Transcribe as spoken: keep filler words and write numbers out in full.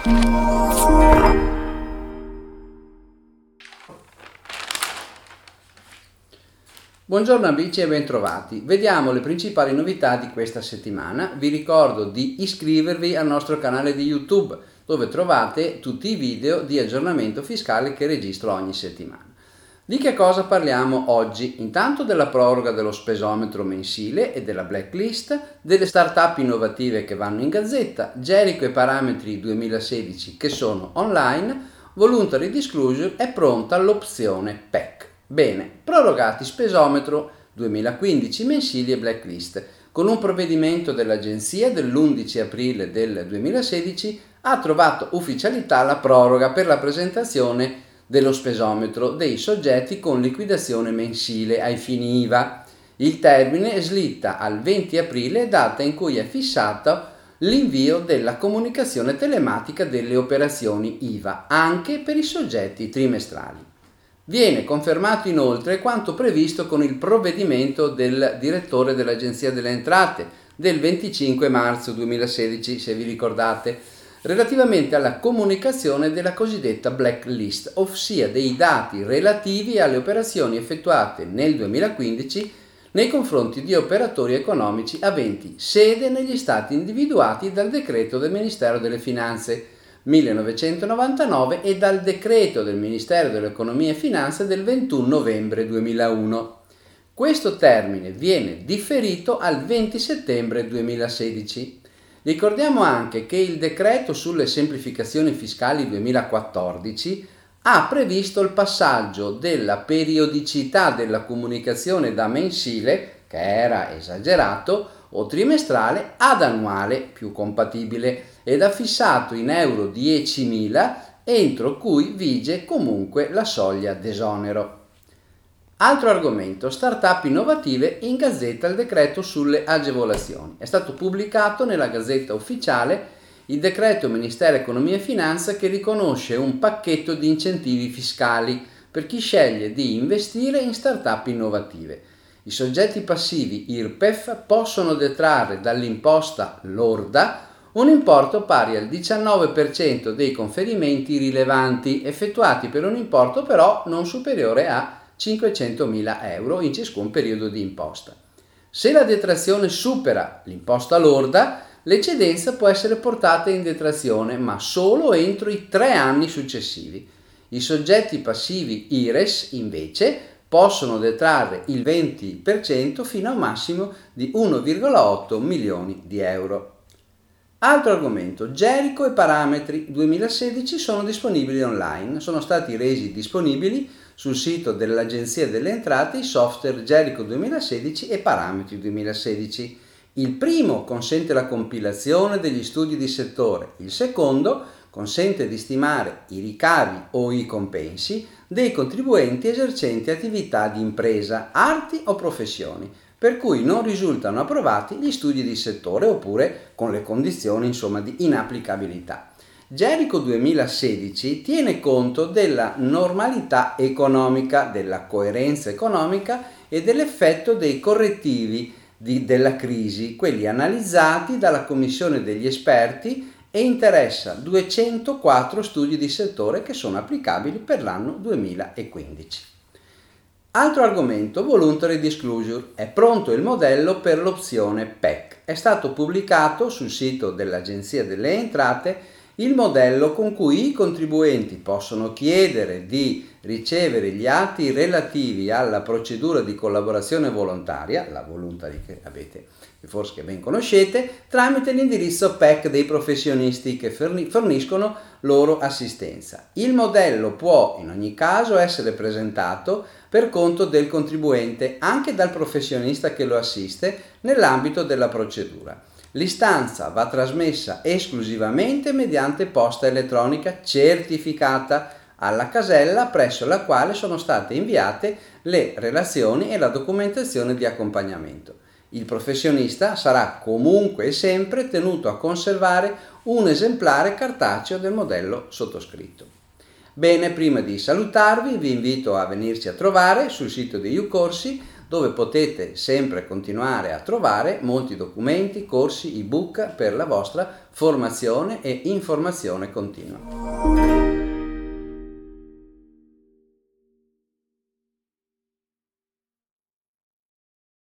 Buongiorno amici e bentrovati. Vediamo le principali novità di questa settimana. Vi ricordo di iscrivervi al nostro canale di YouTube, dove trovate tutti i video di aggiornamento fiscale che registro ogni settimana. Di che cosa parliamo oggi? Intanto della proroga dello spesometro mensile e della blacklist, delle start-up innovative che vanno in gazzetta, Gerico e Parametri duemilasedici che sono online, Voluntary Disclosure è pronta l'opzione P E C. Bene, prorogati spesometro duemilaquindici mensili e blacklist. Con un provvedimento dell'agenzia dell'undici aprile del duemilasedici ha trovato ufficialità la proroga per la presentazione dello spesometro dei soggetti con liquidazione mensile ai fini I V A. Il termine slitta al venti aprile, data in cui è fissato l'invio della comunicazione telematica delle operazioni I V A anche per i soggetti trimestrali. Viene confermato inoltre quanto previsto con il provvedimento del direttore dell'Agenzia delle Entrate del venticinque marzo duemilasedici, se vi ricordate, relativamente alla comunicazione della cosiddetta blacklist, ossia dei dati relativi alle operazioni effettuate nel duemilaquindici nei confronti di operatori economici aventi sede negli stati individuati dal decreto del Ministero delle Finanze millenovecentonovantanove e dal decreto del Ministero dell'Economia e Finanze del ventuno novembre duemilauno. Questo termine viene differito al venti settembre duemilasedici. Ricordiamo anche che il decreto sulle semplificazioni fiscali duemilaquattordici ha previsto il passaggio della periodicità della comunicazione da mensile, che era esagerato, o trimestrale ad annuale, più compatibile, ed ha fissato in euro diecimila, entro cui vige comunque la soglia d'esonero. Altro argomento, start-up innovative, in gazzetta il decreto sulle agevolazioni. È stato pubblicato nella Gazzetta Ufficiale il decreto Ministero Economia e Finanza che riconosce un pacchetto di incentivi fiscali per chi sceglie di investire in start-up innovative. I soggetti passivi I R P E F possono detrarre dall'imposta lorda un importo pari al diciannove per cento dei conferimenti rilevanti effettuati per un importo però non superiore a cinquecentomila euro in ciascun periodo di imposta. Se la detrazione supera l'imposta lorda, l'eccedenza può essere portata in detrazione, ma solo entro i tre anni successivi. I soggetti passivi I R E S, invece, possono detrarre il venti per cento fino a un massimo di uno virgola otto milioni di euro. Altro argomento, Gerico e Parametri duemilasedici sono disponibili online. Sono stati resi disponibili sul sito dell'Agenzia delle Entrate i software Gerico duemilasedici e Parametri duemilasedici. Il primo consente la compilazione degli studi di settore, il secondo consente di stimare i ricavi o i compensi dei contribuenti esercenti attività di impresa, arti o professioni, per cui non risultano approvati gli studi di settore oppure con le condizioni insomma di inapplicabilità. Gerico duemilasedici tiene conto della normalità economica, della coerenza economica e dell'effetto dei correttivi di, della crisi, quelli analizzati dalla commissione degli esperti, e interessa duecentoquattro studi di settore che sono applicabili per l'anno duemilaquindici. Altro argomento, Voluntary Disclosure. È pronto il modello per l'opzione P E C. È stato pubblicato sul sito dell'Agenzia delle Entrate il modello con cui i contribuenti possono chiedere di ricevere gli atti relativi alla procedura di collaborazione volontaria, la voluntary che avete, che forse che ben conoscete, tramite l'indirizzo P E C dei professionisti che forniscono loro assistenza. Il modello può in ogni caso essere presentato per conto del contribuente anche dal professionista che lo assiste nell'ambito della procedura. L'istanza va trasmessa esclusivamente mediante posta elettronica certificata alla casella presso la quale sono state inviate le relazioni e la documentazione di accompagnamento. Il professionista sarà comunque e sempre tenuto a conservare un esemplare cartaceo del modello sottoscritto. Bene, prima di salutarvi vi invito a venirci a trovare sul sito di YouCorsi, dove potete sempre continuare a trovare molti documenti, corsi, ebook per la vostra formazione e informazione continua.